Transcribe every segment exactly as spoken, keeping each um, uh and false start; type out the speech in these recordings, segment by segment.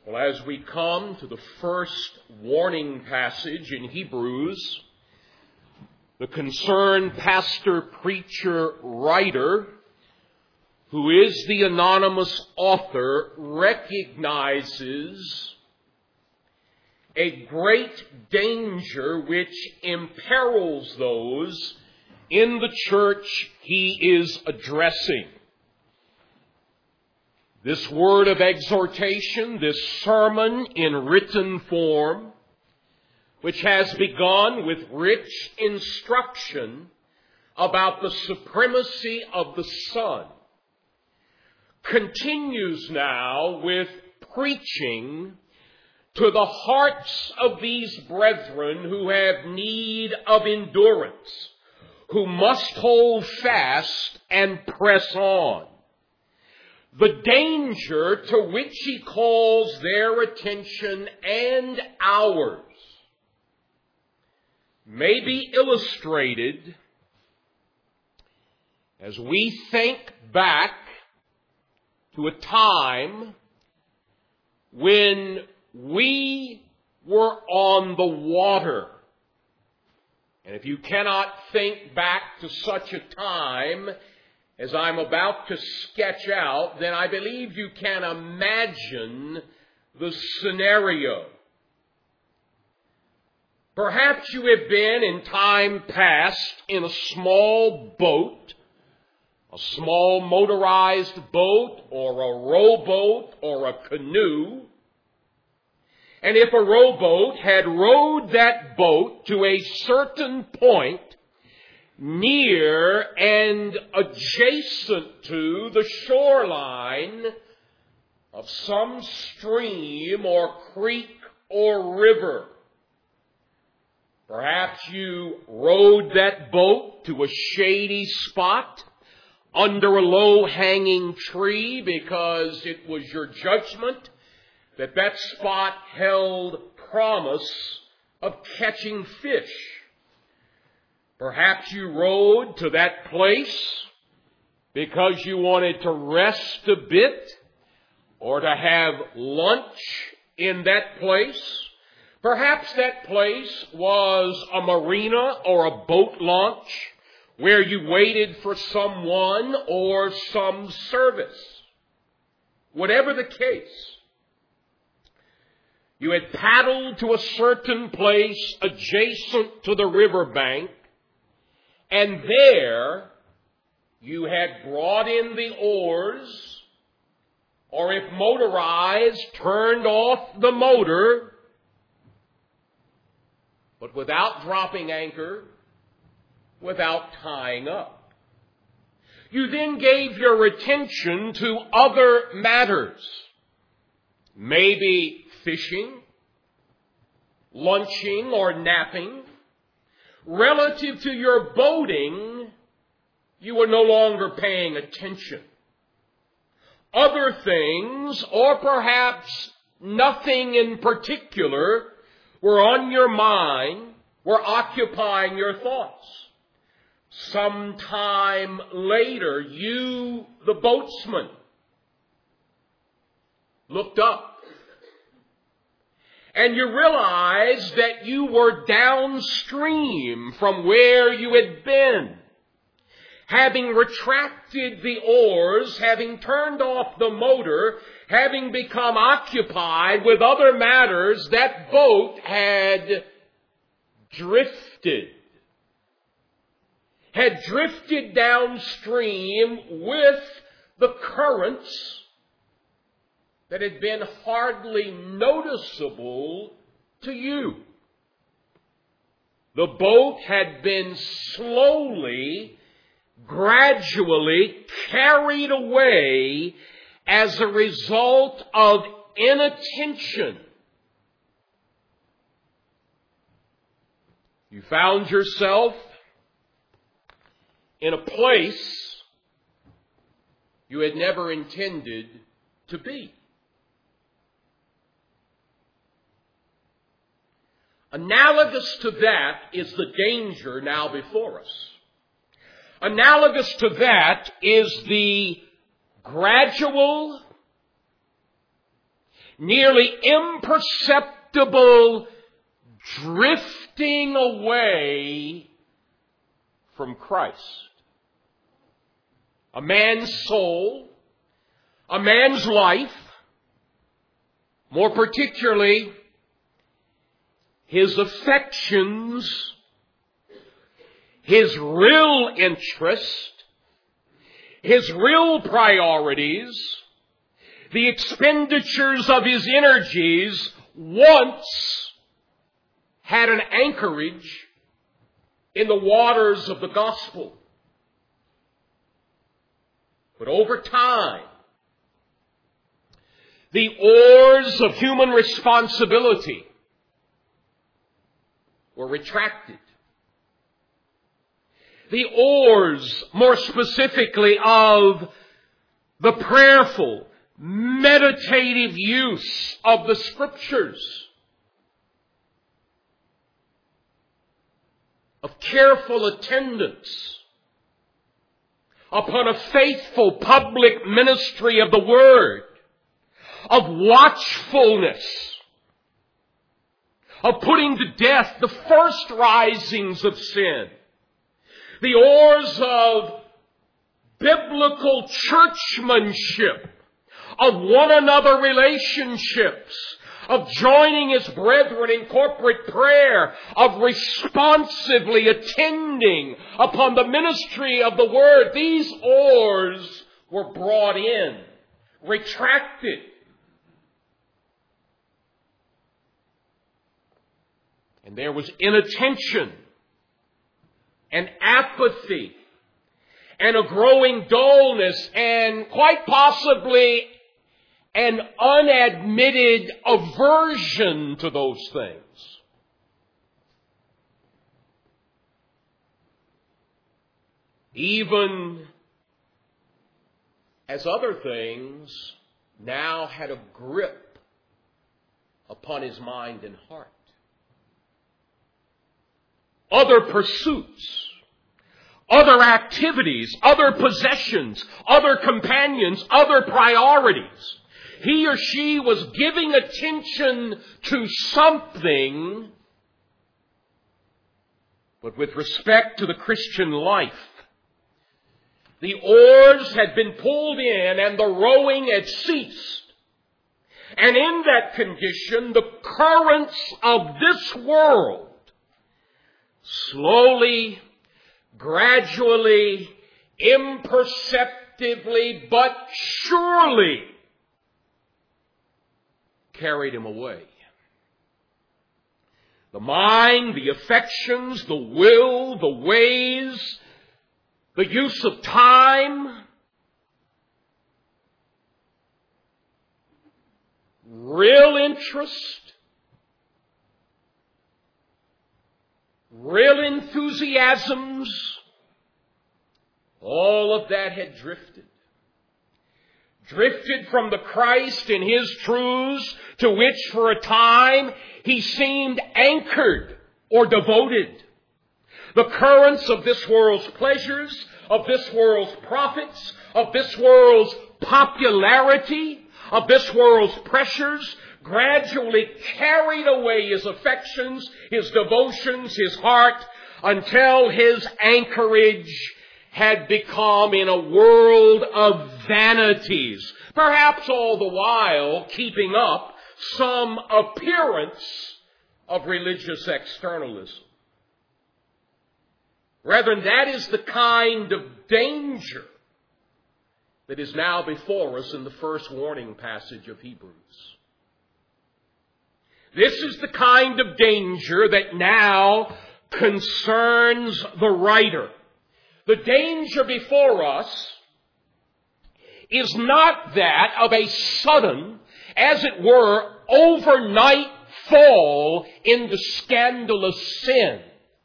Well, as we come to the first warning passage in Hebrews, the concerned pastor, preacher, writer, who is the anonymous author, recognizes a great danger which imperils those in the church he is addressing. This word of exhortation, this sermon in written form, which has begun with rich instruction about the supremacy of the Son, continues now with preaching to the hearts of these brethren who have need of endurance, who must hold fast and press on. The danger to which he calls their attention and ours may be illustrated as we think back to a time when we were on the water. And if you cannot think back to such a time as I'm about to sketch out, then I believe you can imagine the scenario. Perhaps you have been in time past in a small boat, a small motorized boat or a rowboat or a canoe. And if a rowboat had rowed that boat to a certain point near and adjacent to the shoreline of some stream or creek or river, perhaps you rowed that boat to a shady spot under a low-hanging tree because it was your judgment that that spot held promise of catching fish. Perhaps you rowed to that place because you wanted to rest a bit or to have lunch in that place. Perhaps that place was a marina or a boat launch where you waited for someone or some service. Whatever the case, you had paddled to a certain place adjacent to the riverbank, and there you had brought in the oars, or if motorized, turned off the motor, but without dropping anchor, without tying up. You then gave your attention to other matters, maybe fishing, lunching, or napping. Relative to your boating, you were no longer paying attention. Other things, or perhaps nothing in particular, were on your mind, were occupying your thoughts. Sometime later, you, the boatsman, looked up. And you realized that you were downstream from where you had been. Having retracted the oars, having turned off the motor, having become occupied with other matters, that boat had drifted. Had drifted downstream with the currents that had been hardly noticeable to you. The boat had been slowly, gradually carried away as a result of inattention. You found yourself in a place you had never intended to be. Analogous to that is the danger now before us. Analogous to that is the gradual, nearly imperceptible drifting away from Christ. A man's soul, a man's life, more particularly his affections, his real interest, his real priorities, the expenditures of his energies once had an anchorage in the waters of the gospel. But over time, the oars of human responsibility were retracted. The oars, more specifically, of the prayerful, meditative use of the Scriptures, of careful attendance upon a faithful public ministry of the Word, of watchfulness, of putting to death the first risings of sin, the oars of biblical churchmanship, of one another relationships, of joining as brethren in corporate prayer, of responsively attending upon the ministry of the Word. These oars were brought in, retracted. And there was inattention and apathy and a growing dullness and quite possibly an unadmitted aversion to those things. Even as other things now had a grip upon his mind and heart. Other pursuits, other activities, other possessions, other companions, other priorities. He or she was giving attention to something, but with respect to the Christian life, the oars had been pulled in and the rowing had ceased. And in that condition, the currents of this world slowly, gradually, imperceptibly, but surely carried him away. The mind, the affections, the will, the ways, the use of time, real interest, real enthusiasms, all of that had drifted. Drifted from the Christ and His truths to which for a time he seemed anchored or devoted. The currents of this world's pleasures, of this world's profits, of this world's popularity, of this world's pressures, gradually carried away his affections, his devotions, his heart, until his anchorage had become in a world of vanities, perhaps all the while keeping up some appearance of religious externalism. Brethren, that is the kind of danger that is now before us in the first warning passage of Hebrews. This is the kind of danger that now concerns the writer. The danger before us is not that of a sudden, as it were, overnight fall into scandalous sin.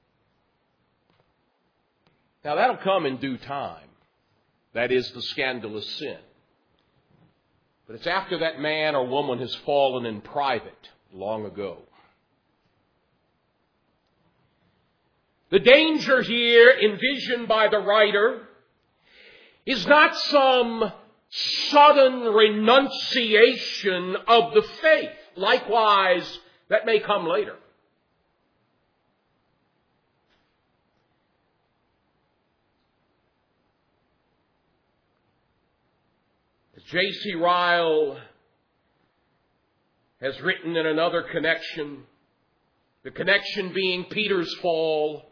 Now that'll come in due time. That is the scandalous sin. But it's after that man or woman has fallen in private long ago. The danger here envisioned by the writer is not some sudden renunciation of the faith. Likewise, that may come later. As J C Ryle has written in another connection, the connection being Peter's fall,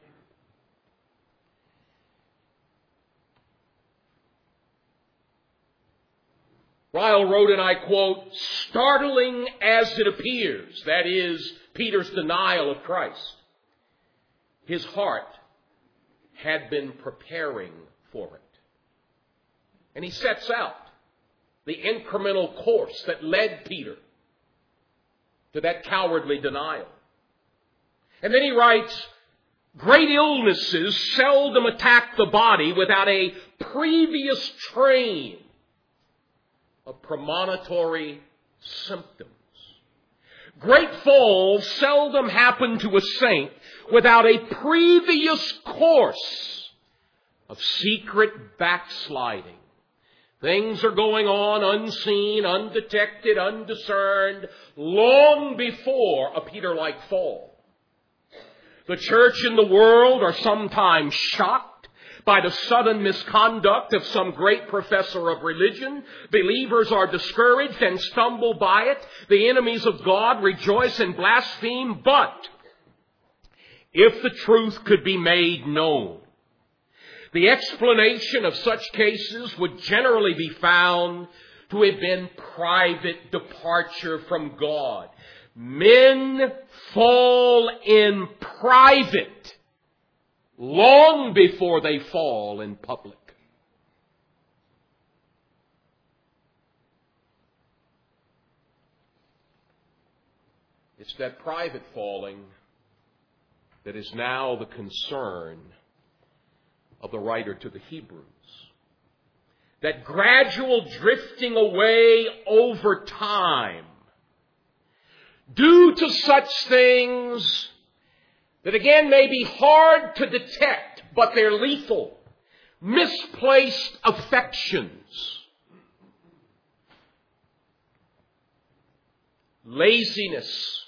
Ryle wrote, and I quote, "Startling as it appears," that is, Peter's denial of Christ, his heart had been preparing for it. And he sets out the incremental course that led Peter to that cowardly denial. And then he writes, "Great illnesses seldom attack the body without a previous train of premonitory symptoms. Great falls seldom happen to a saint without a previous course of secret backsliding. Things are going on unseen, undetected, undiscerned, long before a Peter-like fall. The church and the world are sometimes shocked by the sudden misconduct of some great professor of religion. Believers are discouraged and stumble by it. The enemies of God rejoice and blaspheme. But if the truth could be made known, the explanation of such cases would generally be found to have been private departure from God. Men fall in private long before they fall in public." It's that private falling that is now the concern of the writer to the Hebrews. That gradual drifting away over time due to such things that again may be hard to detect, but they're lethal. Misplaced affections, laziness,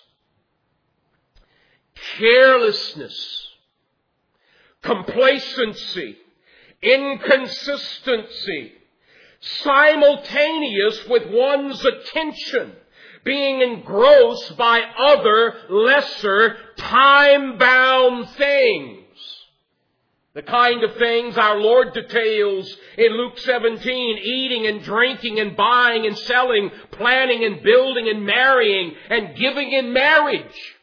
carelessness, complacency, inconsistency, simultaneous with one's attention being engrossed by other lesser time-bound things. The kind of things our Lord details in Luke seventeen, eating and drinking and buying and selling, planning and building and marrying and giving in marriage.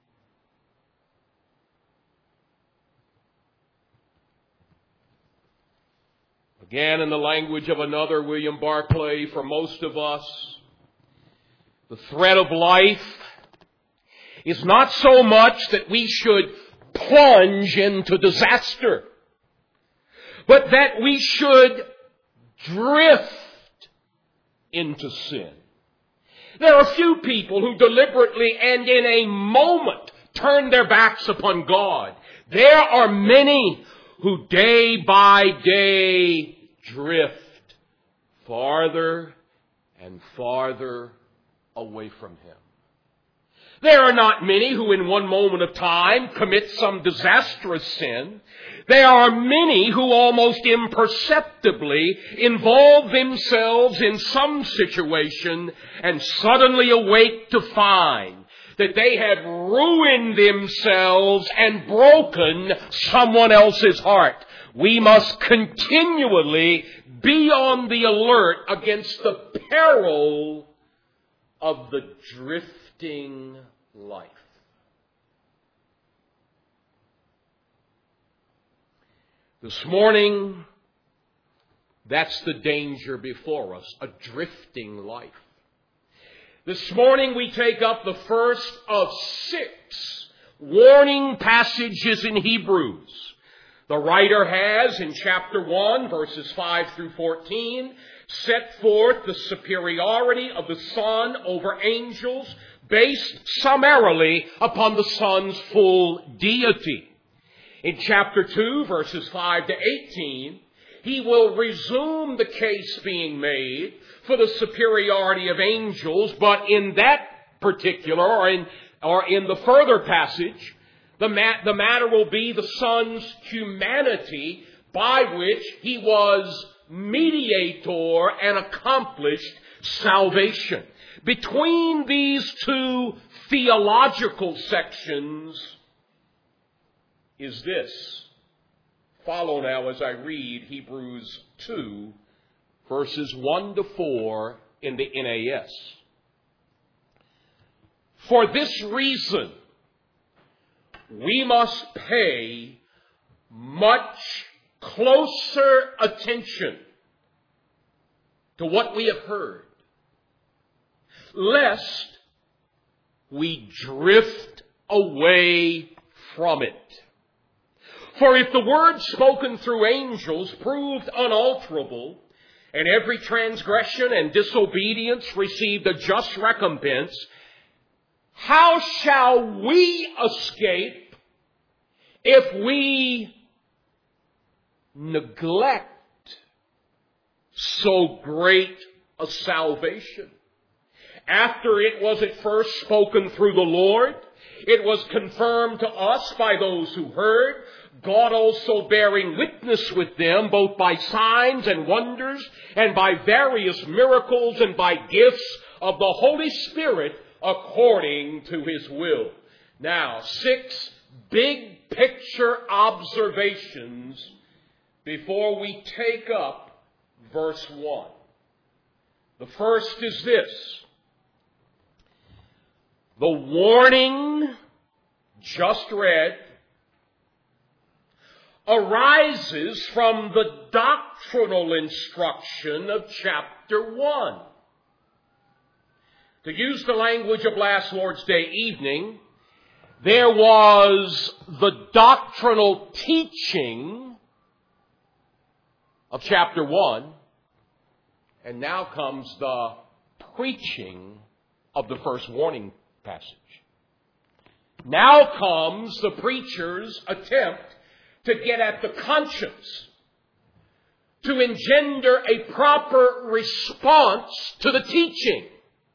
Again, in the language of another William Barclay, for most of us, the threat of life is not so much that we should plunge into disaster, but that we should drift into sin. There are few people who deliberately and in a moment turn their backs upon God. There are many who day by day drift farther and farther away from Him. There are not many who in one moment of time commit some disastrous sin. There are many who almost imperceptibly involve themselves in some situation and suddenly awake to find that they have ruined themselves and broken someone else's heart. We must continually be on the alert against the peril of the drifting life. This morning, that's the danger before us, a drifting life. This morning we take up the first of six warning passages in Hebrews. The writer has, in chapter one, verses five through fourteen, set forth the superiority of the Son over angels based summarily upon the Son's full deity. In chapter two, verses five to eighteen, he will resume the case being made for the superiority of angels, but in that particular, or in, or in the further passage, the, mat, the matter will be the Son's humanity by which he was mediator and accomplished salvation. Between these two theological sections is this. Follow now as I read Hebrews two, verses one to four in the N A S. For this reason, we must pay much closer attention to what we have heard, lest we drift away from it. For if the word spoken through angels proved unalterable, and every transgression and disobedience received a just recompense, how shall we escape if we neglect so great a salvation? After it was at first spoken through the Lord, it was confirmed to us by those who heard, God also bearing witness with them, both by signs and wonders, and by various miracles, and by gifts of the Holy Spirit, according to His will. Now, six big picture observations before we take up verse one. The first is this. The warning just read arises from the doctrinal instruction of chapter one. To use the language of last Lord's Day evening, there was the doctrinal teaching of chapter one, and now comes the preaching of the first warning passage. Now comes the preacher's attempt to get at the conscience, to engender a proper response to the teaching.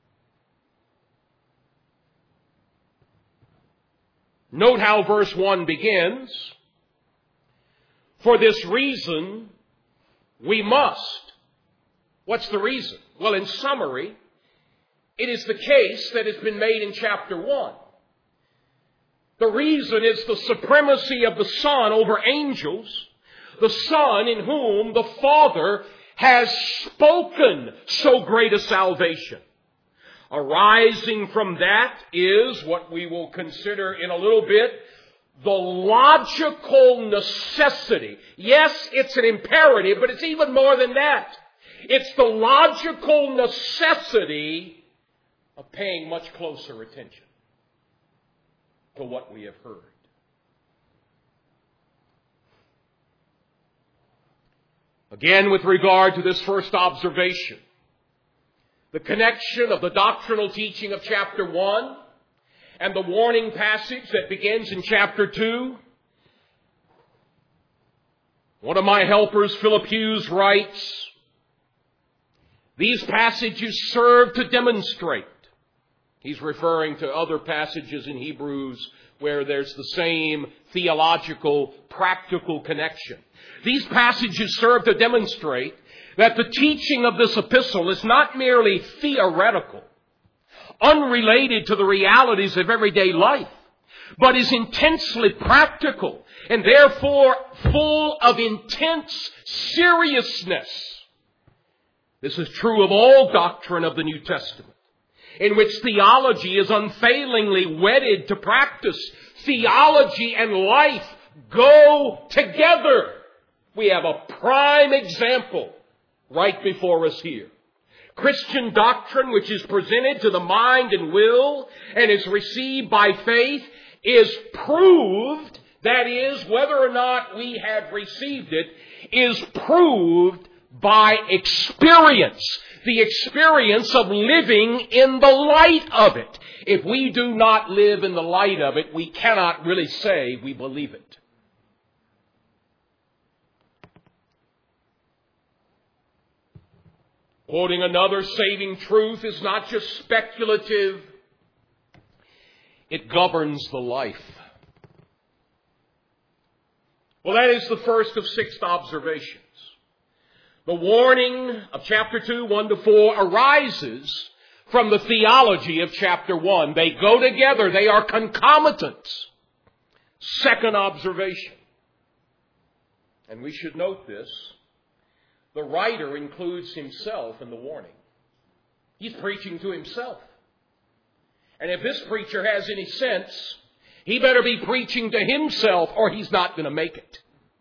Note how verse one begins. For this reason, we must. What's the reason? Well, in summary, it is the case that has been made in chapter one. The reason is the supremacy of the Son over angels, the Son in whom the Father has spoken so great a salvation. Arising from that is what we will consider in a little bit the logical necessity. Yes, it's an imperative, but it's even more than that. It's the logical necessity of paying much closer attention to what we have heard. Again, with regard to this first observation, the connection of the doctrinal teaching of chapter one and the warning passage that begins in chapter two. One of my helpers, Philip Hughes, writes, these passages serve to demonstrate. He's referring to other passages in Hebrews where there's the same theological, practical connection. These passages serve to demonstrate that the teaching of this epistle is not merely theoretical, unrelated to the realities of everyday life, but is intensely practical and therefore full of intense seriousness. This is true of all doctrine of the New Testament, in which theology is unfailingly wedded to practice. Theology and life go together. We have a prime example right before us here. Christian doctrine, which is presented to the mind and will and is received by faith, is proved, that is, whether or not we have received it, is proved by experience. The experience of living in the light of it. If we do not live in the light of it, we cannot really say we believe it. Quoting another, saving truth is not just speculative, it governs the life. Well, that is the first of six observations. The warning of chapter two, one to four, arises from the theology of chapter one. They go together. They are concomitant. Second observation. And we should note this. The writer includes himself in the warning. He's preaching to himself. And if this preacher has any sense, he better be preaching to himself or he's not going to make it.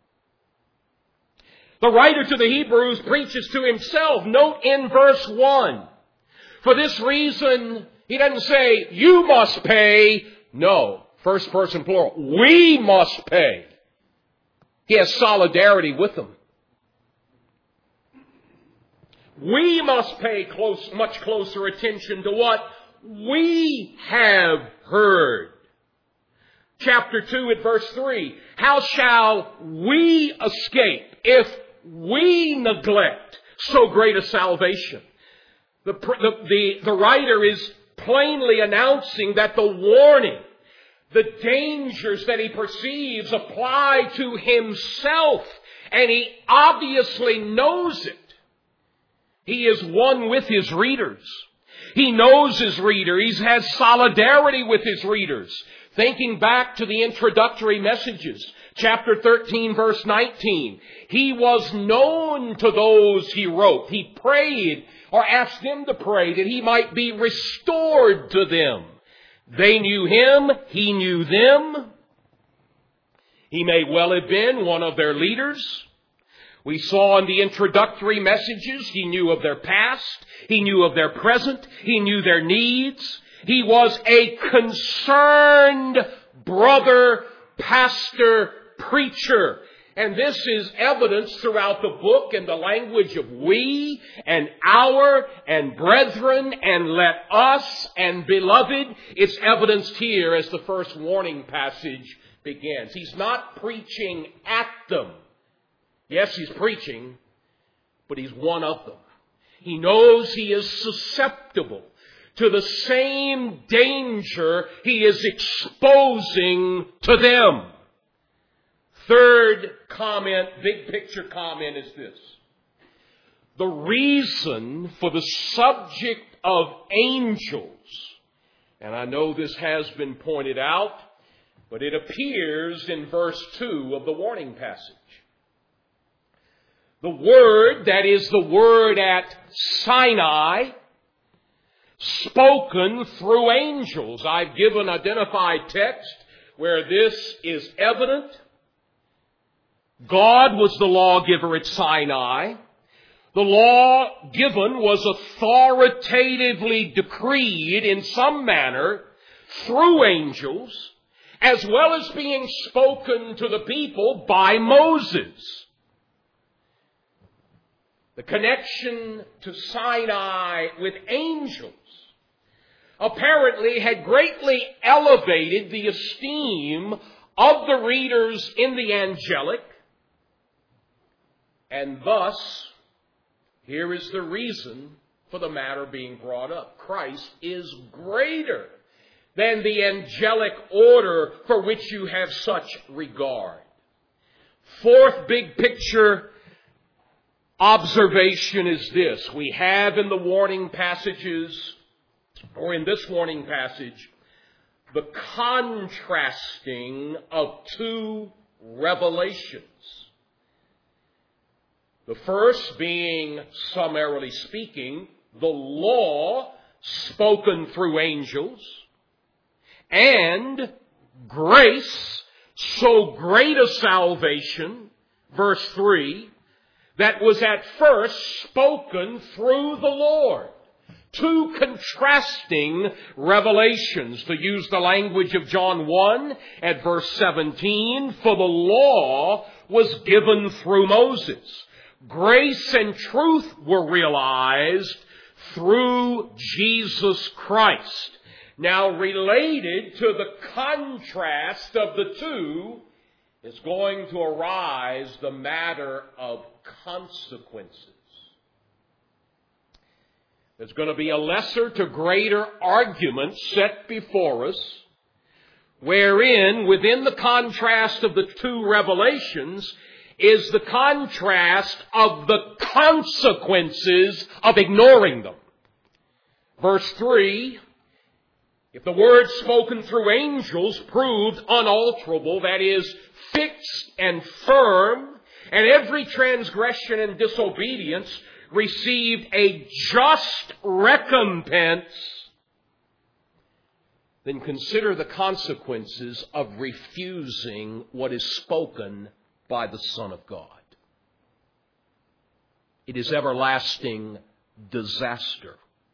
The writer to the Hebrews preaches to himself. Note in verse one. For this reason, he doesn't say, you must pay. No, first person plural. We must pay. He has solidarity with them. We must pay close, much closer attention to what we have heard. Chapter two at verse three. How shall we escape if we neglect so great a salvation? The, the, the, the writer is plainly announcing that the warning, the dangers that he perceives apply to himself, and he obviously knows it. He is one with his readers. He knows his reader. He has solidarity with his readers. Thinking back to the introductory messages, chapter thirteen, verse nineteen, he was known to those he wrote. He prayed or asked them to pray that he might be restored to them. They knew him. He knew them. He may well have been one of their leaders. We saw in the introductory messages, he knew of their past. He knew of their present. He knew their needs. He was a concerned brother, pastor, preacher. And this is evidence throughout the book in the language of we and our and brethren and let us and beloved. It's evidenced here as the first warning passage begins. He's not preaching at them. Yes, he's preaching, but he's one of them. He knows he is susceptible to the same danger he is exposing to them. Third comment, big picture comment is this. The reason for the subject of angels, and I know this has been pointed out, but it appears in verse two of the warning passage. The word, that is the word at Sinai, spoken through angels. I've given identified text where this is evident. God was the lawgiver at Sinai. The law given was authoritatively decreed in some manner through angels, as well as being spoken to the people by Moses. The connection to Sinai with angels apparently had greatly elevated the esteem of the readers in the angelic, and thus, here is the reason for the matter being brought up. Christ is greater than the angelic order for which you have such regard. Fourth big picture observation is this. We have in the warning passages, or in this warning passage, the contrasting of two revelations. The first being, summarily speaking, the law spoken through angels, and grace, so great a salvation, verse three, that was at first spoken through the Lord. Two contrasting revelations, to use the language of John one at verse seventeen, for the law was given through Moses. Grace and truth were realized through Jesus Christ. Now, related to the contrast of the two is going to arise the matter of consequences. There's going to be a lesser to greater argument set before us, wherein, within the contrast of the two revelations, is the contrast of the consequences of ignoring them. Verse three, if the word spoken through angels proved unalterable, that is, fixed and firm, and every transgression and disobedience received a just recompense, then consider the consequences of refusing what is spoken by the Son of God. It is everlasting disaster.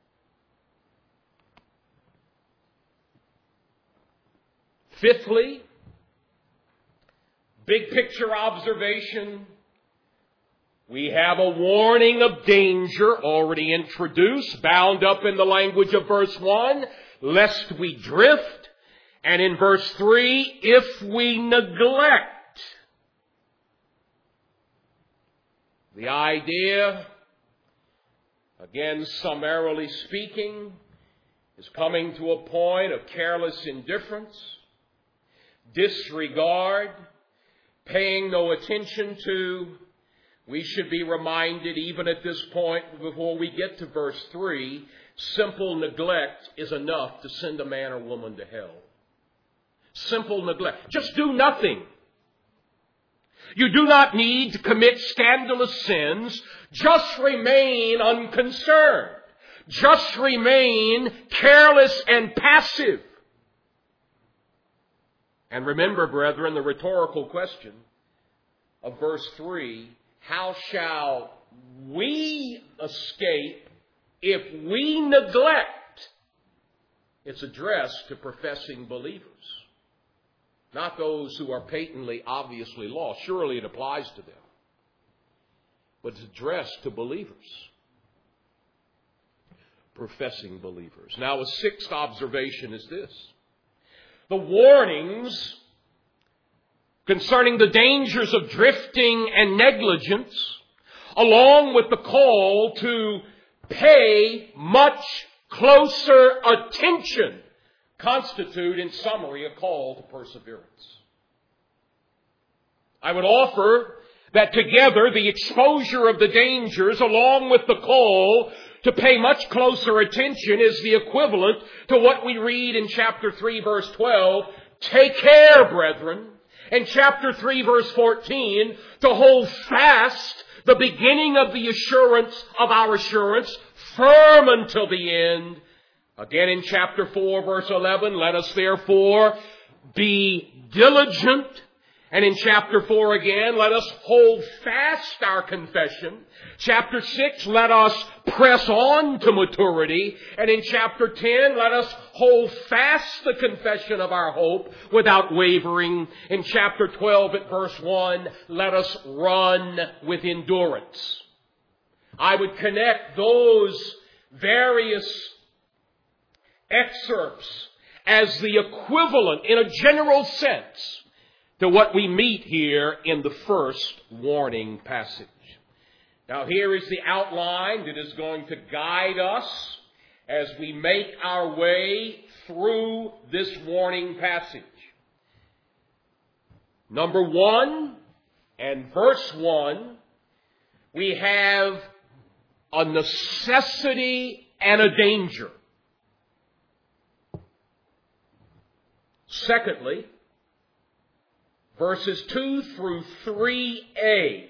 Fifthly, big picture observation, we have a warning of danger already introduced, bound up in the language of verse one, lest we drift. And in verse three, if we neglect. The idea, again summarily speaking, is coming to a point of careless indifference, disregard, paying no attention to. We should be reminded even at this point, before we get to verse three, simple neglect is enough to send a man or woman to hell. Simple neglect. Just do nothing. You do not need to commit scandalous sins. Just remain unconcerned. Just remain careless and passive. And remember, brethren, the rhetorical question of verse three, how shall we escape if we neglect? It's addressed to professing believers, not those who are patently, obviously lost. Surely it applies to them, but it's addressed to believers, professing believers. Now, a sixth observation is this. The warnings concerning the dangers of drifting and negligence, along with the call to pay much closer attention, constitute, in summary, a call to perseverance. I would offer that together the exposure of the dangers, along with the call to pay much closer attention, is the equivalent to what we read in chapter three, verse twelve, take care, brethren, and chapter three, verse fourteen, to hold fast the beginning of the assurance of our assurance, firm until the end. Again in chapter four, verse eleven, let us therefore be diligent. And in chapter four again, let us hold fast our confession. Chapter six, let us press on to maturity. And in chapter ten, let us hold fast the confession of our hope without wavering. In chapter twelve at verse one, let us run with endurance. I would connect those various excerpts as the equivalent, in a general sense, to what we meet here in the first warning passage. Now, here is the outline that is going to guide us as we make our way through this warning passage. Number one, and verse one, we have a necessity and a danger. Secondly, verses two through three a,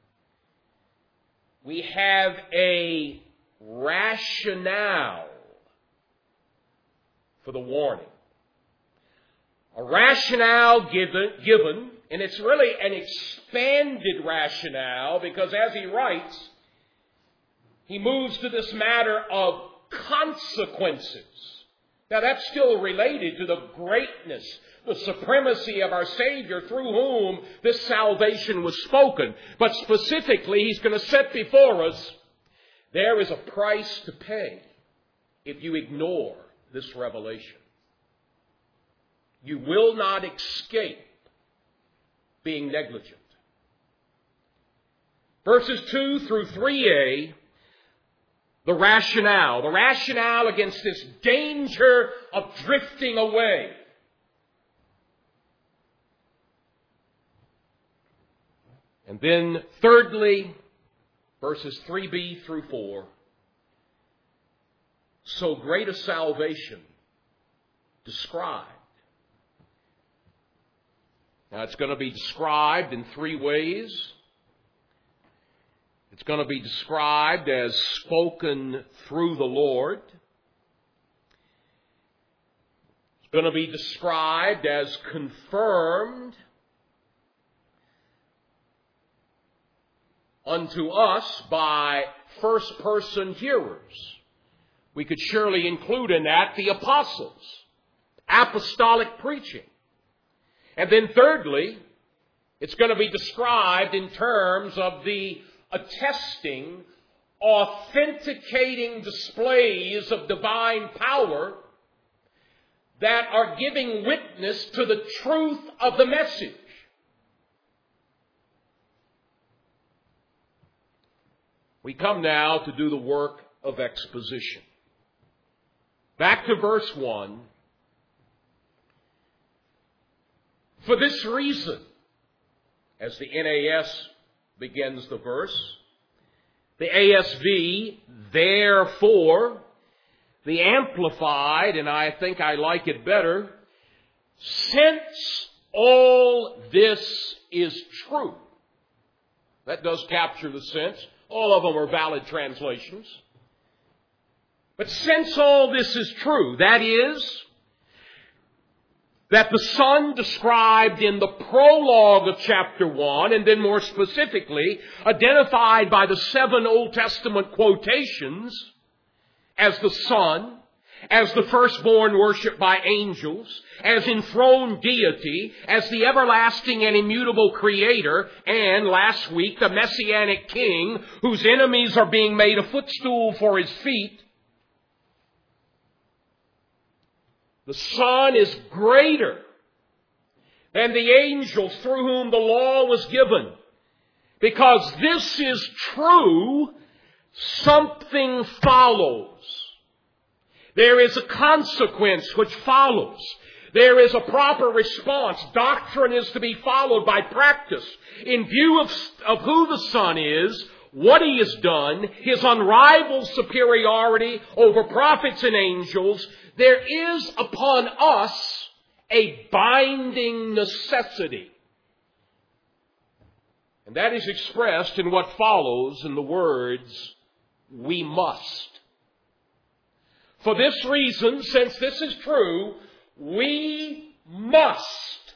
we have a rationale for the warning. A rationale given, given, and it's really an expanded rationale, because as he writes, he moves to this matter of consequences. Now, that's still related to the greatness, the supremacy of our Savior, through whom this salvation was spoken. But specifically, he's going to set before us, there is a price to pay if you ignore this revelation. You will not escape being negligent. Verses two through three a The rationale, the rationale against this danger of drifting away. And then thirdly, verses three b through four, so great a salvation described. Now it's going to be described in three ways. It's going to be described as spoken through the Lord. It's going to be described as confirmed unto us by first-person hearers. We could surely include in that the apostles, apostolic preaching. And then thirdly, it's going to be described in terms of the attesting, authenticating displays of divine power that are giving witness to the truth of the message. We come now to do the work of exposition. Back to verse one. For this reason, as the N A S begins the verse, the A S V, therefore, the Amplified, and I think I like it better, since all this is true. That does capture the sense. All of them are valid translations. But since all this is true, that is, that the Son described in the prologue of chapter one, and then more specifically, identified by the seven Old Testament quotations as the Son, as the firstborn worshipped by angels, as enthroned deity, as the everlasting and immutable Creator, and last week, the Messianic King, whose enemies are being made a footstool for His feet. The Son is greater than the angels through whom the law was given. Because this is true, something follows. There is a consequence which follows. There is a proper response. Doctrine is to be followed by practice. In view of, of who the Son is, what He has done, His unrivaled superiority over prophets and angels, there is upon us a binding necessity. And that is expressed in what follows in the words, we must. For this reason, since this is true, we must.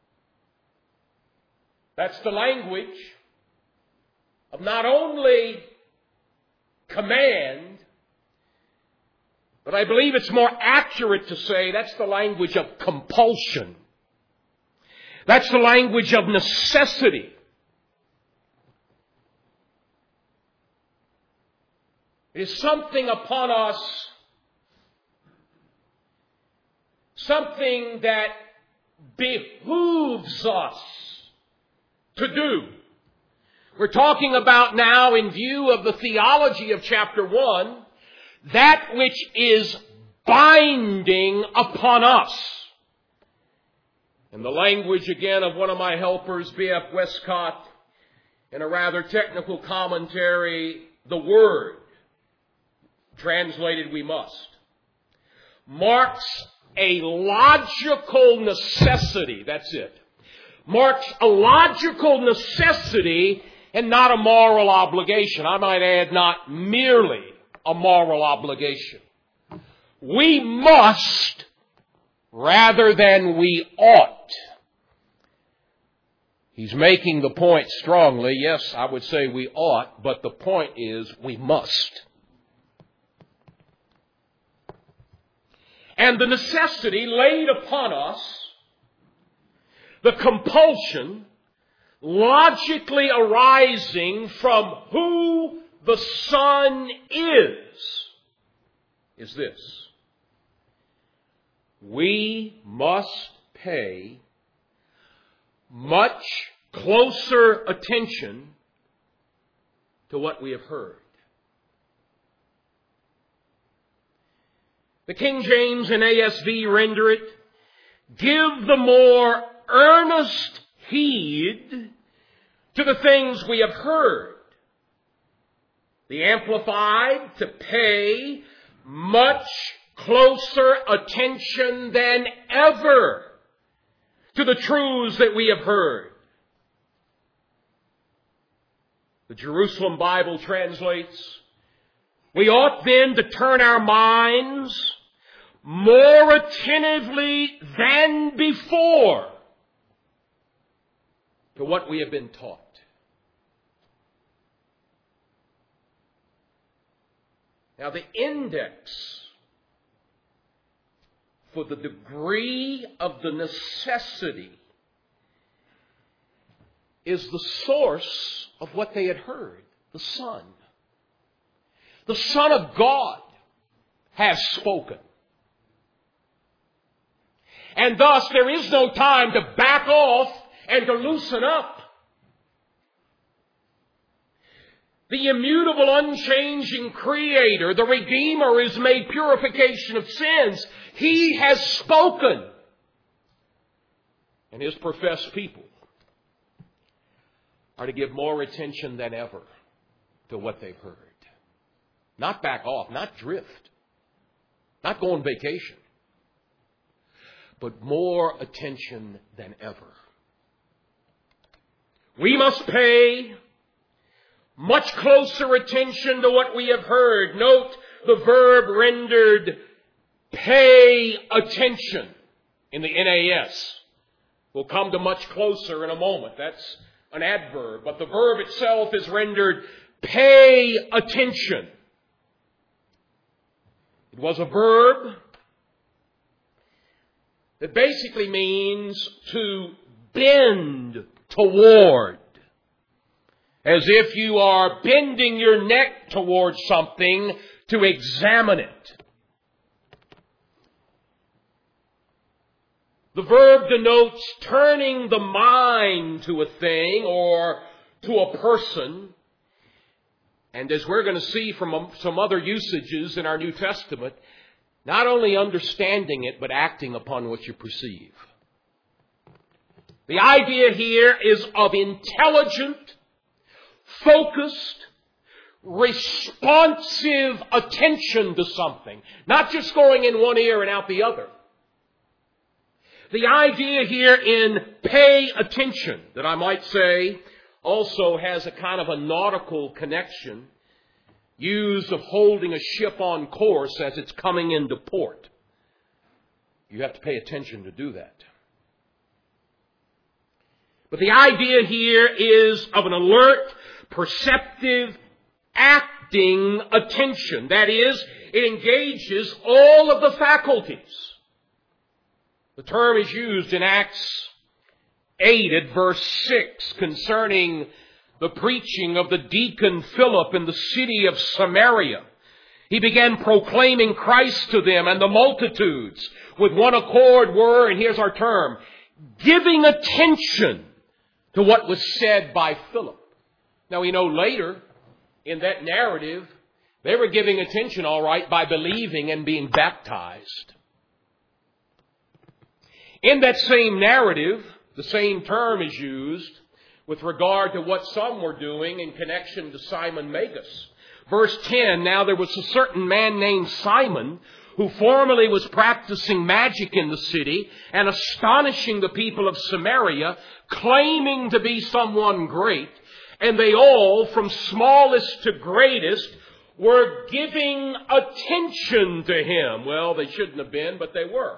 That's the language of not only command, but I believe it's more accurate to say that's the language of compulsion. That's the language of necessity. It is something upon us, something that behooves us to do. We're talking about now, in view of the theology of chapter one, that which is binding upon us. And the language again of one of my helpers, B F Westcott, in a rather technical commentary, the word, translated we must, marks a logical necessity. That's it. Marks a logical necessity and not a moral obligation. I might add, not merely a moral obligation. We must rather than we ought. He's making the point strongly. Yes, I would say we ought, but the point is we must. And the necessity laid upon us, the compulsion logically arising from who the Son is, is this. We must pay much closer attention to what we have heard. The King James and A S V render it, give the more earnest heed to the things we have heard. The Amplified, to pay much closer attention than ever to the truths that we have heard. The Jerusalem Bible translates, we ought then to turn our minds more attentively than before to what we have been taught. Now, the index for the degree of the necessity is the source of what they had heard, the Son. The Son of God has spoken. And thus there is no time to back off and to loosen up. The immutable, unchanging Creator, the Redeemer, who has made purification of sins. He has spoken. And His professed people are to give more attention than ever to what they've heard. Not back off, not drift, not go on vacation, but more attention than ever. We must pay much closer attention to what we have heard. Note the verb rendered pay attention in the N A S. We'll come to much closer in a moment. That's an adverb. But the verb itself is rendered pay attention. It was a verb that basically means to bend toward. As if you are bending your neck towards something to examine it. The verb denotes turning the mind to a thing or to a person. And as we're going to see from some other usages in our New Testament, not only understanding it, but acting upon what you perceive. The idea here is of intelligent, focused, responsive attention to something. Not just going in one ear and out the other. The idea here in pay attention, that I might say, also has a kind of a nautical connection, used of holding a ship on course as it's coming into port. You have to pay attention to do that. But the idea here is of an alert, perceptive, acting attention. That is, it engages all of the faculties. The term is used in Acts eight at verse six concerning the preaching of the deacon Philip in the city of Samaria. He began proclaiming Christ to them, and the multitudes with one accord were, and here's our term, giving attention to what was said by Philip. Now we know later in that narrative, they were giving attention, all right, by believing and being baptized. In that same narrative, the same term is used with regard to what some were doing in connection to Simon Magus. Verse ten, now there was a certain man named Simon who formerly was practicing magic in the city and astonishing the people of Samaria, claiming to be someone great. And they all, from smallest to greatest, were giving attention to him. Well, they shouldn't have been, but they were.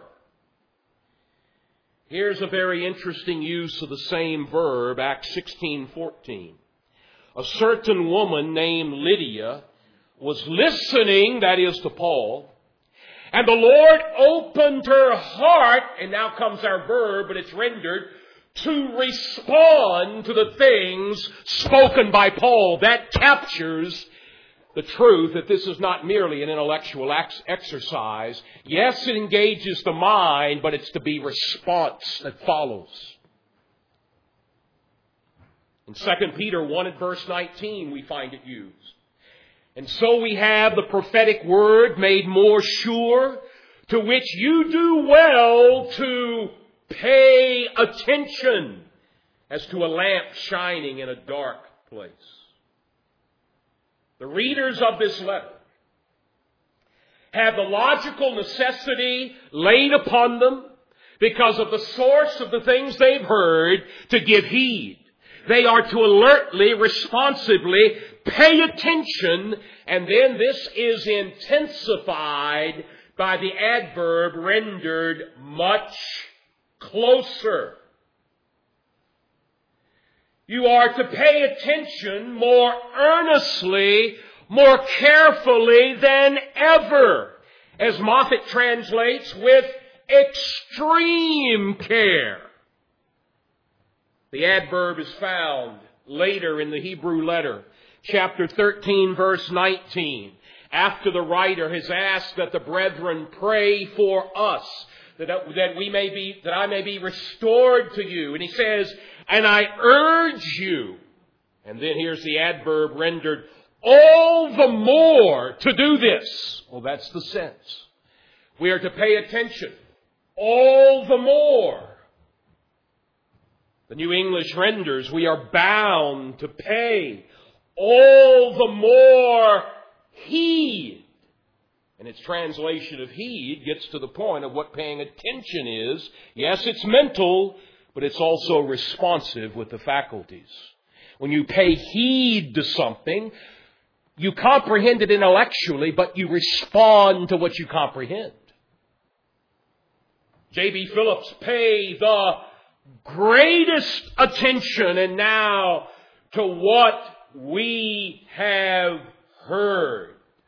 Here's a very interesting use of the same verb, Acts sixteen fourteen. A certain woman named Lydia was listening, that is to Paul, and the Lord opened her heart, and now comes our verb, but it's rendered, to respond to the things spoken by Paul. That captures the truth that this is not merely an intellectual exercise. Yes, it engages the mind, but it's to be response that follows. In Second Peter one at verse nineteen, we find it used. And so we have the prophetic word made more sure to which you do well to pay attention as to a lamp shining in a dark place. The readers of this letter have the logical necessity laid upon them because of the source of the things they've heard to give heed. They are to alertly, responsibly pay attention, and then this is intensified by the adverb rendered much closer. You are to pay attention more earnestly, more carefully than ever, as Moffat translates, with extreme care. The adverb is found later in the Hebrew letter, chapter thirteen, verse nineteen, after the writer has asked that the brethren pray for us, that, that we may be, that I may be restored to you. And he says, and I urge you, and then here's the adverb rendered, all the more to do this. Well, that's the sense. We are to pay attention all the more. The New English renders, we are bound to pay all the more heed. And its translation of heed gets to the point of what paying attention is. Yes, it's mental, but it's also responsive with the faculties. When you pay heed to something, you comprehend it intellectually, but you respond to what you comprehend. J B. Phillips, pay the greatest attention and now to what we have heard.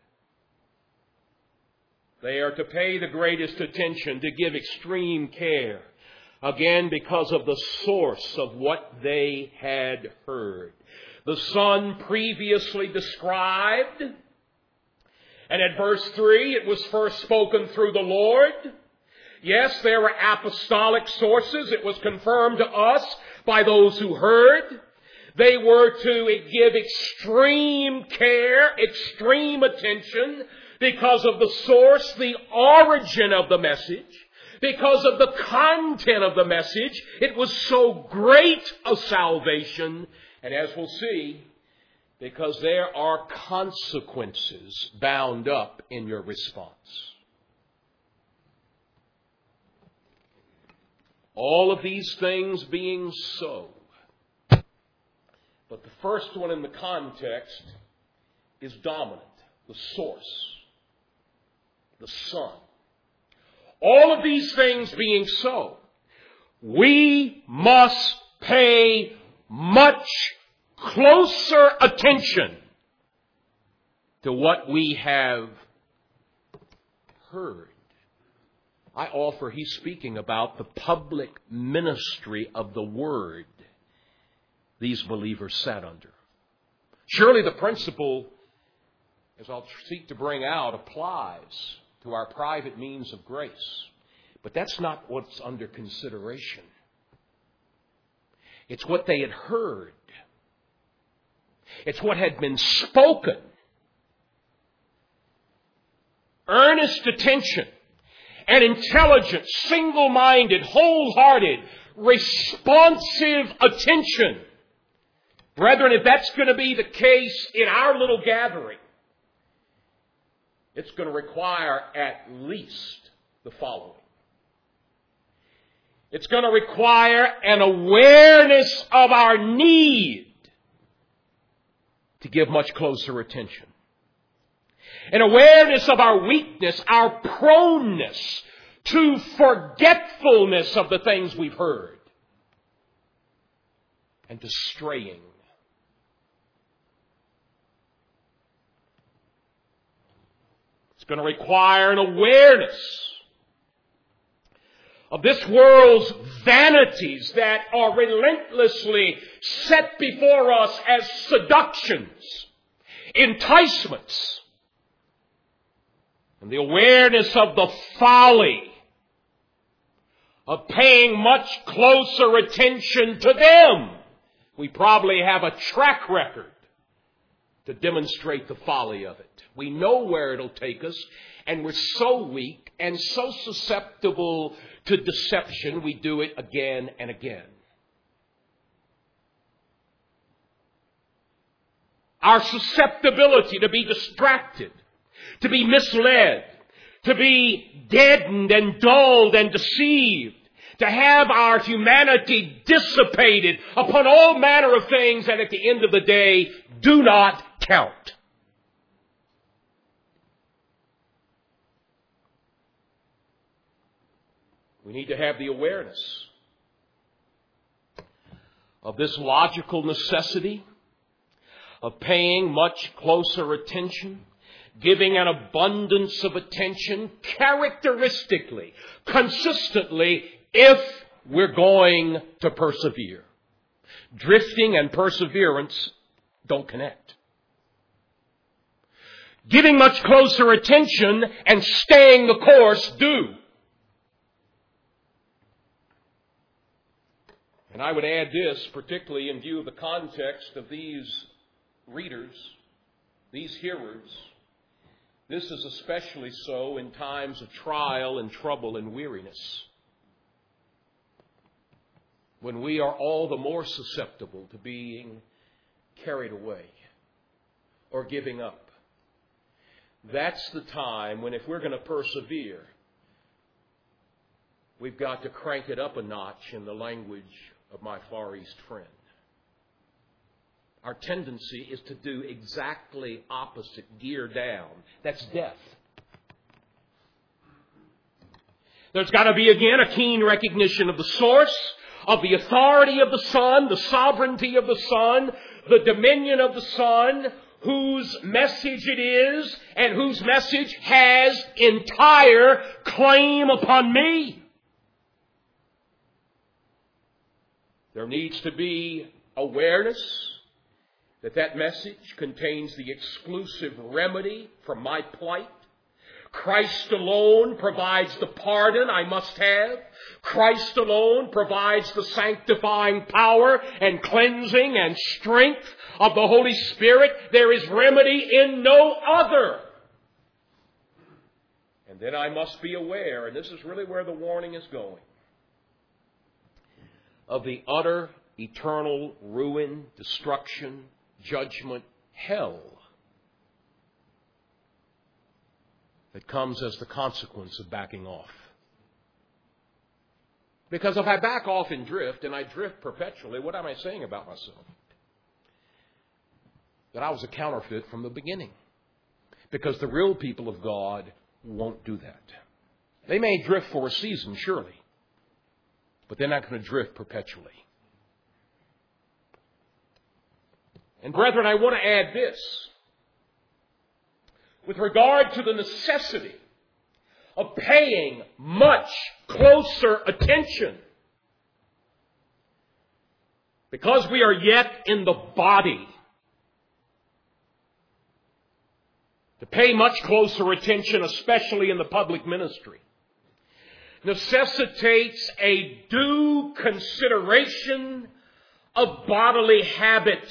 They are to pay the greatest attention, to give extreme care. Again, because of the source of what they had heard. The Son previously described, and at verse three, it was first spoken through the Lord. Yes, there were apostolic sources. It was confirmed to us by those who heard. They were to give extreme care, extreme attention, because of the source, the origin of the message, because of the content of the message. It was so great a salvation, and as we'll see, because there are consequences bound up in your response. All of these things being so, but the first one in the context is dominant, the source, the Son. All of these things being so, we must pay much closer attention to what we have heard. I offer he's speaking about the public ministry of the Word these believers sat under. Surely the principle, as I'll seek to bring out, applies to our private means of grace. But that's not what's under consideration. It's what they had heard. It's what had been spoken. Earnest attention and intelligent, single-minded, wholehearted, responsive attention. Brethren, if that's going to be the case in our little gathering, it's going to require at least the following. It's going to require an awareness of our need to give much closer attention. An awareness of our weakness, our proneness to forgetfulness of the things we've heard, and to straying. It's going to require an awareness of this world's vanities that are relentlessly set before us as seductions, enticements, and the awareness of the folly of paying much closer attention to them. We probably have a track record to demonstrate the folly of it. We know where it'll take us, And we're so weak and so susceptible to deception, we do it again and again. Our susceptibility to be distracted, to be misled, to be deadened and dulled and deceived, to have our humanity dissipated upon all manner of things that at the end of the day do not count. We need to have the awareness of this logical necessity of paying much closer attention, giving an abundance of attention, characteristically, consistently, if we're going to persevere. Drifting and perseverance don't connect. Giving much closer attention and staying the course do. And I would add this, particularly in view of the context of these readers, these hearers. This is especially so in times of trial and trouble and weariness, when we are all the more susceptible to being carried away or giving up. That's the time when, if we're going to persevere, we've got to crank it up a notch, in the language of my Far East friend. Our tendency is to do exactly opposite, gear down. That's death. There's got to be, again, a keen recognition of the source, of the authority of the Son, the sovereignty of the Son, the dominion of the Son, whose message it is, and whose message has entire claim upon me. There needs to be awareness that that message contains the exclusive remedy for my plight. Christ alone provides the pardon I must have. Christ alone provides the sanctifying power and cleansing and strength of the Holy Spirit. There is remedy in no other. And then I must be aware, and this is really where the warning is going, of the utter, eternal ruin, destruction, judgment, hell that comes as the consequence of backing off. Because if I back off and drift, and I drift perpetually, what am I saying about myself? That I was a counterfeit from the beginning. Because the real people of God won't do that. They may drift for a season, surely, but they're not going to drift perpetually. And brethren, I want to add this. With regard to the necessity of paying much closer attention, because we are yet in the body, to pay much closer attention, especially in the public ministry, necessitates a due consideration of bodily habits.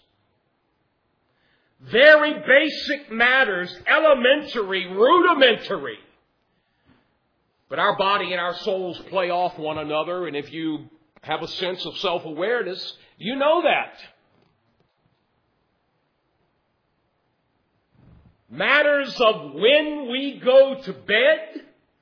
Very basic matters, elementary, rudimentary. But our body and our souls play off one another, and if you have a sense of self-awareness, you know that. Matters of when we go to bed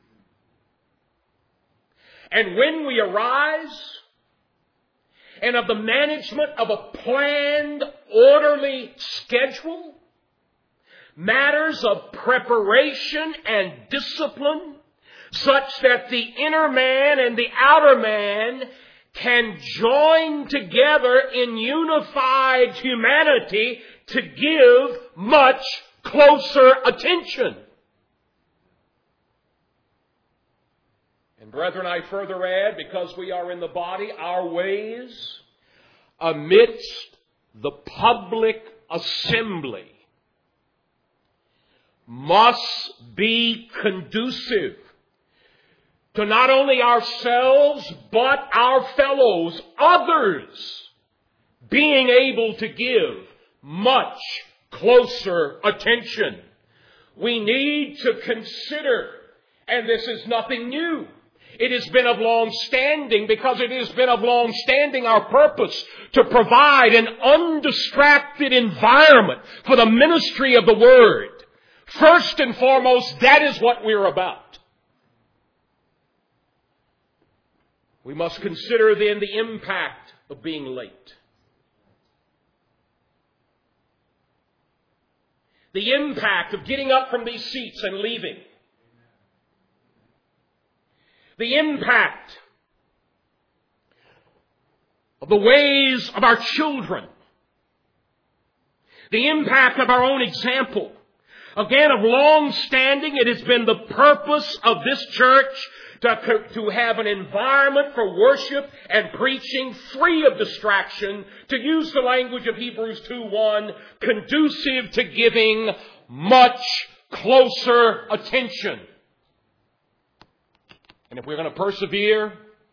and when we arise, and of the management of a planned, orderly schedule, matters of preparation and discipline, such that the inner man and the outer man can join together in unified humanity to give much closer attention. And brethren, I further add, because we are in the body, our ways amidst the public assembly must be conducive to not only ourselves, but our fellows, others, being able to give much closer attention. we need to consider, and this is nothing new. It has been of long standing because it has been of long standing our purpose to provide an undistracted environment for the ministry of the Word. First and foremost, that is what we're about. We must consider then the impact of being late. The impact of getting up from these seats and leaving. The impact of the ways of our children. The impact of our own example. Again, of long standing, it has been the purpose of this church to, to have an environment for worship and preaching free of distraction, to use the language of Hebrews two one, conducive to giving much closer attention. And if we're going to persevere,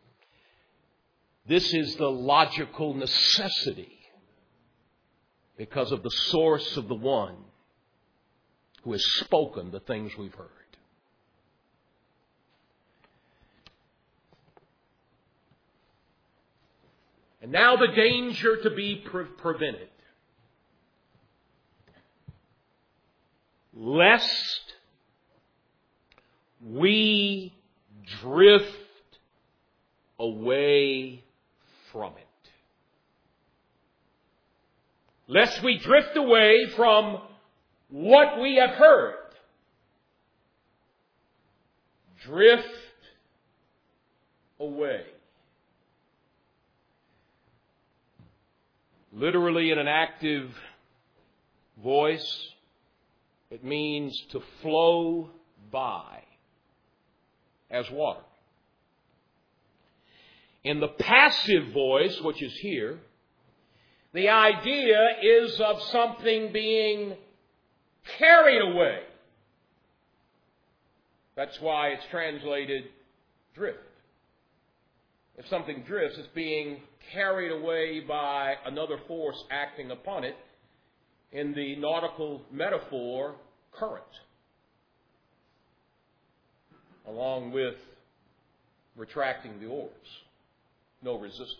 this is the logical necessity because of the source of the one who has spoken the things we've heard. And now the danger to be pre- prevented. Lest we drift away from it. Lest we drift away from what we have heard. Drift away. Literally in an active voice, it means to flow by as water. In the passive voice, which is here, the idea is of something being carried away. That's why it's translated drift. If something drifts, it's being carried away by another force acting upon it. In the nautical metaphor, current. Along with retracting the oars. No resistance.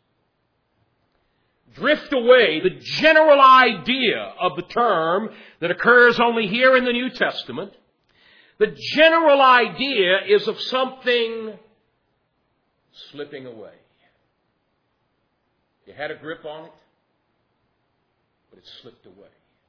Drift away, the general idea of the term that occurs only here in the New Testament, the general idea is of something slipping away. You had a grip on it, but it slipped away.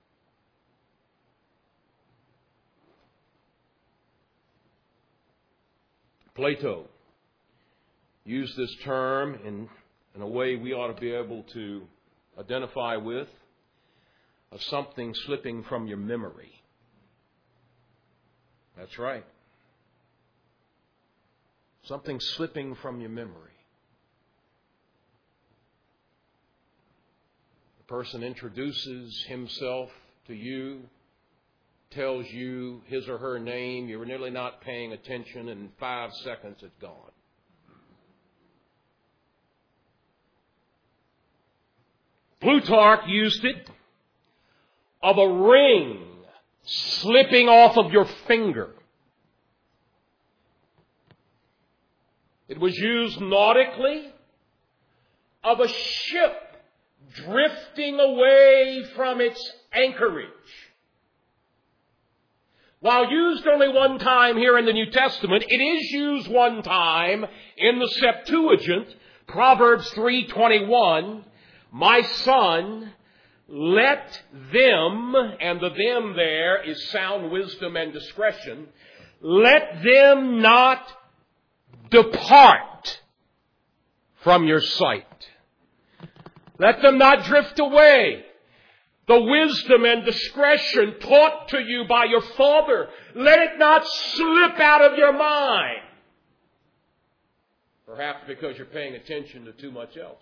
Plato used this term in, in a way we ought to be able to identify with, of something slipping from your memory. That's right. Something slipping from your memory. The person introduces himself to you, tells you his or her name, you're nearly not paying attention, and in five seconds it's gone. Plutarch used it of a ring slipping off of your finger. It was used nautically of a ship drifting away from its anchorage. While used only one time here in the New Testament, it is used one time in the Septuagint, Proverbs three twenty-one. My son, let them, and the them there is sound wisdom and discretion, let them not depart from your sight. Let them not drift away. The wisdom and discretion taught to you by your father, let it not slip out of your mind. Perhaps because you're paying attention to too much else.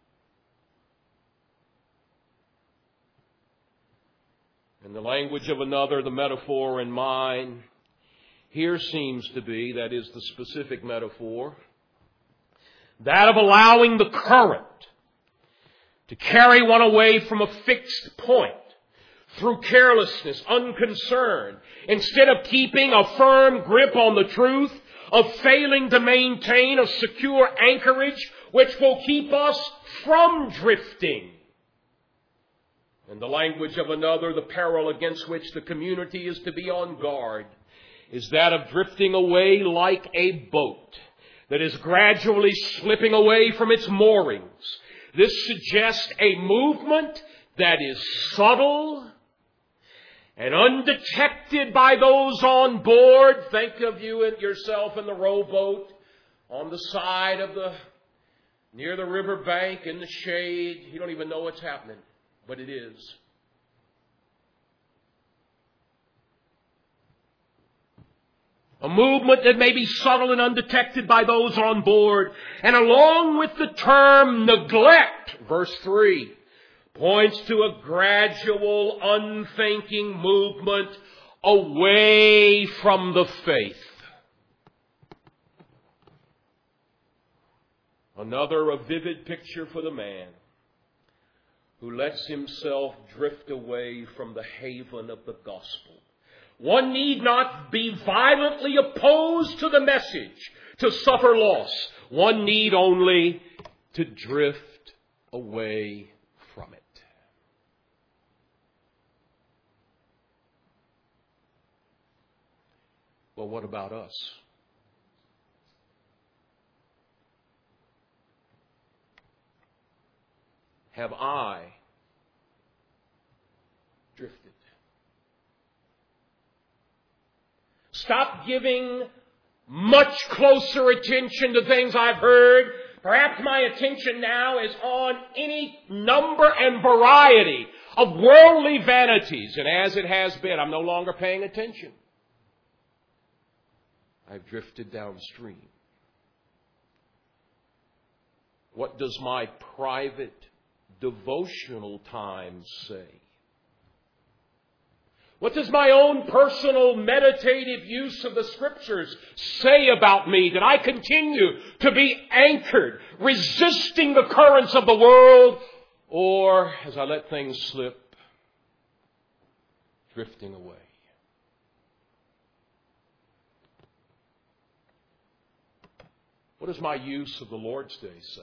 In the language of another, the metaphor in mine, here seems to be, that is the specific metaphor, that of allowing the current to carry one away from a fixed point, through carelessness, unconcern, instead of keeping a firm grip on the truth, of failing to maintain a secure anchorage which will keep us from drifting. In the language of another, the peril against which the community is to be on guard is that of drifting away like a boat that is gradually slipping away from its moorings. This suggests a movement that is subtle and undetected by those on board. Think of you and yourself in the rowboat on the side of the, near the river bank in the shade. You don't even know what's happening, but it is. A movement that may be subtle and undetected by those on board. And along with the term neglect, verse three, points to a gradual, unthinking movement away from the faith. Another, a vivid picture for the man who lets himself drift away from the haven of the gospel. One need not be violently opposed to the message to suffer loss. One need only to drift away from it. Well, what about us? Have I drifted? Stop giving much closer attention to things I've heard. Perhaps my attention now is on any number and variety of worldly vanities. And as it has been, I'm no longer paying attention. I've drifted downstream. What does my private devotional time say? What does my own personal meditative use of the Scriptures say about me? That I continue to be anchored, resisting the currents of the world, or as I let things slip, drifting away? What does my use of the Lord's Day say?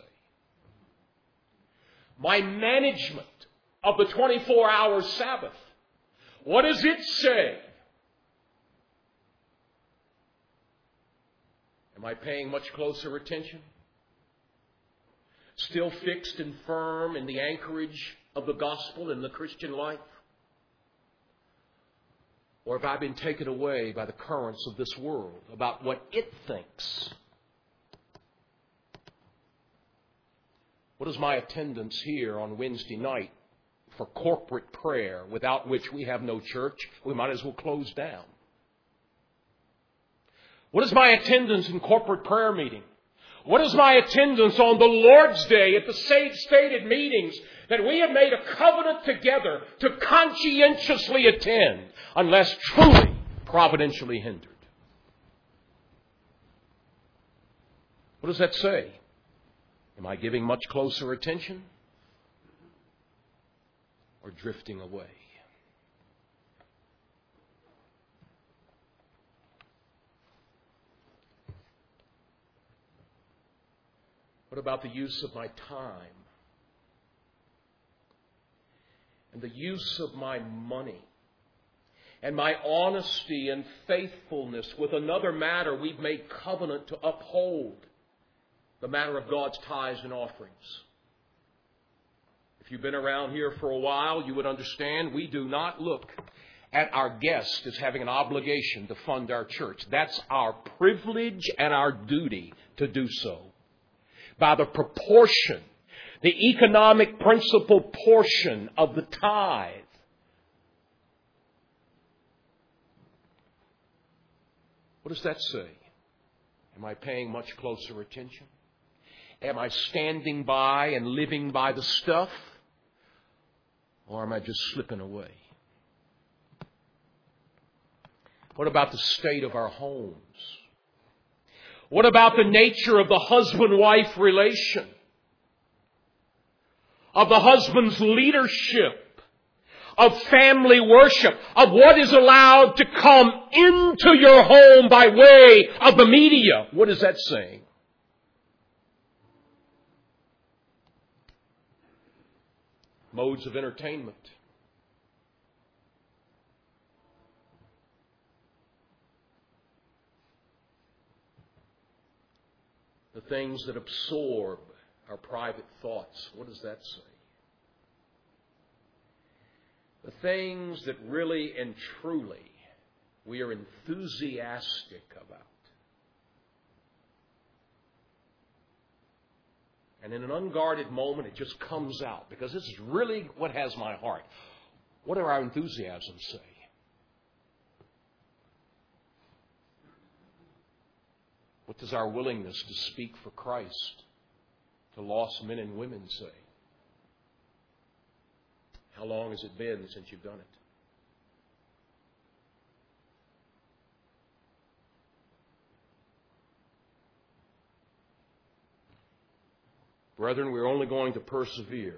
My management of the twenty-four hour Sabbath, what does it say? Am I paying much closer attention? Still fixed and firm in the anchorage of the gospel in the Christian life? Or have I been taken away by the currents of this world about what it thinks? What is my attendance here on Wednesday night for corporate prayer, without which we have no church? We might as well close down. What is my attendance in corporate prayer meeting? What is my attendance on the Lord's Day at the stated meetings that we have made a covenant together to conscientiously attend, unless truly providentially hindered? What does that say? Am I giving much closer attention or drifting away? What about the use of my time and the use of my money and my honesty and faithfulness with another matter we've made covenant to uphold, the matter of God's tithes and offerings? If you've been around here for a while, you would understand we do not look at our guest as having an obligation to fund our church. That's our privilege and our duty to do so. By the proportion, the economic principal portion of the tithe. What does that say? Am I paying much closer attention? Am I standing by and living by the stuff? Or am I just slipping away? What about the state of our homes? What about the nature of the husband-wife relation? Of the husband's leadership? of family worship, of what is allowed to come into your home by way of the media. What is that saying? Modes of entertainment. The things that absorb our private thoughts. What does that say? The things that really and truly we are enthusiastic about. And in an unguarded moment, it just comes out, because this is really what has my heart. What do our enthusiasms say? What does our willingness to speak for Christ to lost men and women say? How long has it been since you've done it? Brethren, we're only going to persevere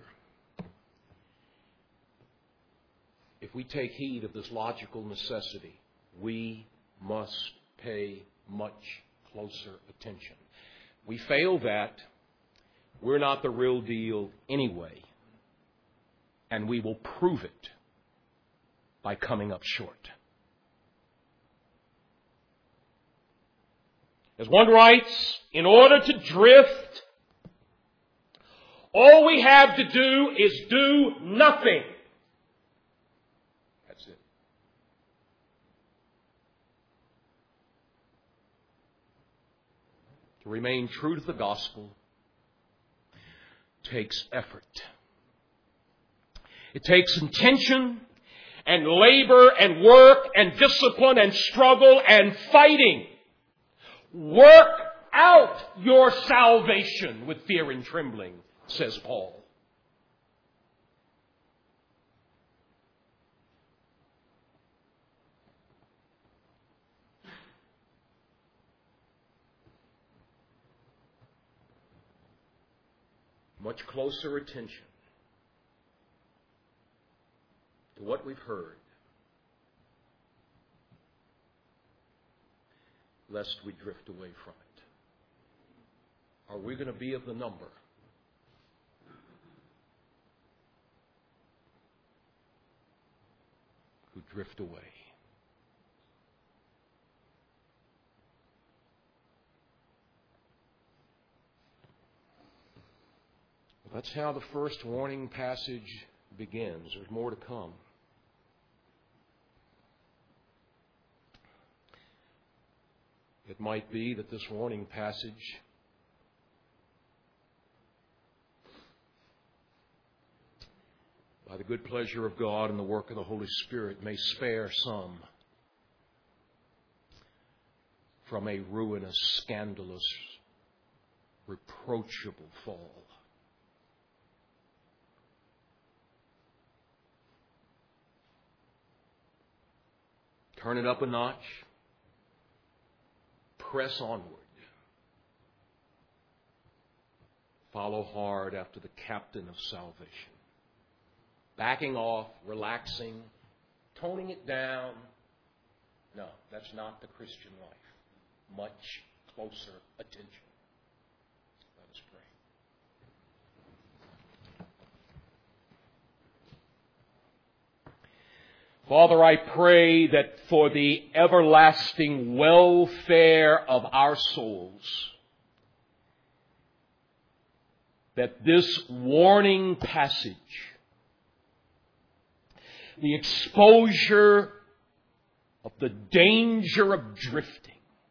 if we take heed of this logical necessity. We must pay much closer attention. We fail that, we're not the real deal anyway. And we will prove it by coming up short. As one writes, in order to drift, all we have to do is do nothing. That's it. To remain true to the gospel takes effort. It takes intention and labor and work and discipline and struggle and fighting. Work out your salvation with fear and trembling, says Paul. Much closer attention to what we've heard, lest we drift away from it. Are we going to be of the number who drift away? That's how the first warning passage begins. There's more to come. It might be that this warning passage by the good pleasure of God and the work of the Holy Spirit may spare some from a ruinous, scandalous, reproachable fall. Turn it up a notch. Press onward. Follow hard after the captain of salvation. Backing off, relaxing, toning it down. No, that's not the Christian life. Much closer attention. Let us pray. Father, I pray that for the everlasting welfare of our souls, that this warning passage, the exposure of the danger of drifting,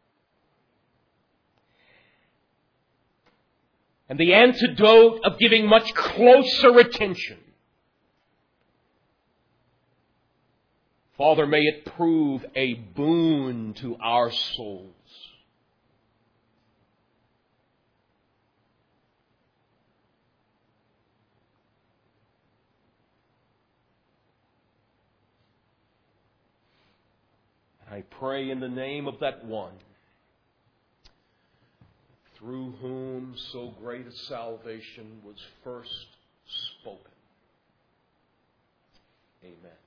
and the antidote of giving much closer attention, Father, may it prove a boon to our souls. I pray in the name of that one through whom so great a salvation was first spoken. Amen.